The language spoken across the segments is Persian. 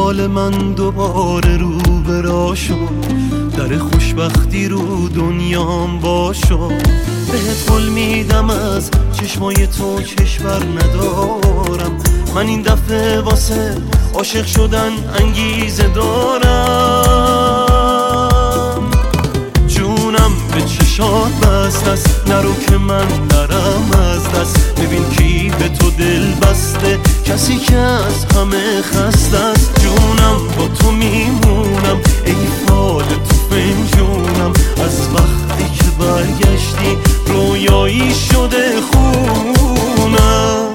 حال من دوباره رو برا شد، در خوشبختی رو دنیام باشو. بهت قول میدم از چشمای تو کشور ندارم، من این دفعه واسه عاشق شدن انگیزه دارم. جونم به چشات بست است، نرو که من نرم از دست. ببین کی به تو دل بسته، کسی که از همه خسته است. جونم با تو میمونم، ای فال تو فنجونم. از وقتی که برگشتی رویایی شده خونم.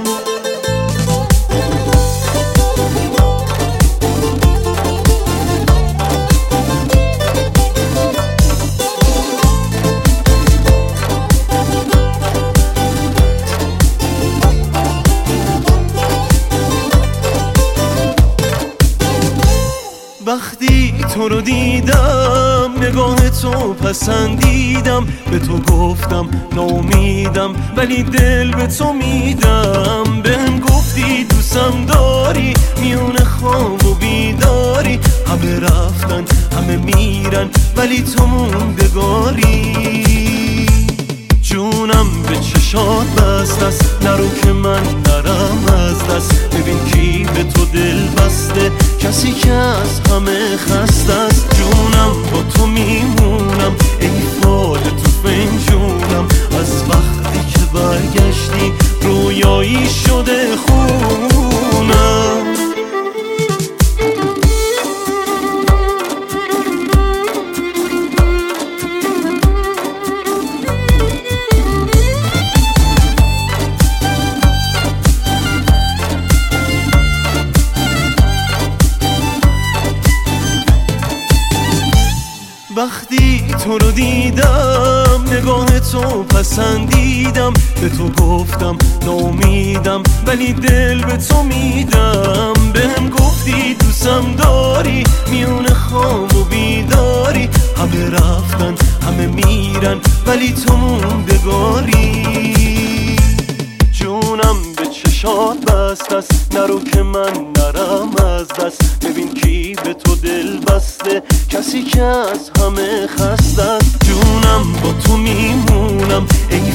وقتی تو رو دیدم نگاه تو پسندیدم، به تو گفتم ناامیدم ولی دل به تو میدم. بهم گفتی دوستم داری، میون خواب و بیداری. همه رفتن همه میرن ولی تو موندگاری. جونم به چشات بست است، نرو که من نرم از دست. ببین کی به تو دل بسته، کسی که از همه خسته است. جونم با تو میمونم، ای فال تو فنجونم. از وقتی که برگشتی رویایی شده خونم. وقتی تو رو دیدم نگاه تو پسندیدم، به تو گفتم ناامیدم ولی دل به تو میدم. بهم گفتی دوستم داری، میون خواب و بیداری. همه رفتن همه میرن ولی تو موندگاری. جونم به چشات بست است، نرو که من نرم از دست. ببین کی به تو دل بسته، کسی که از همه خسته است. جونم با تو میمونم، ای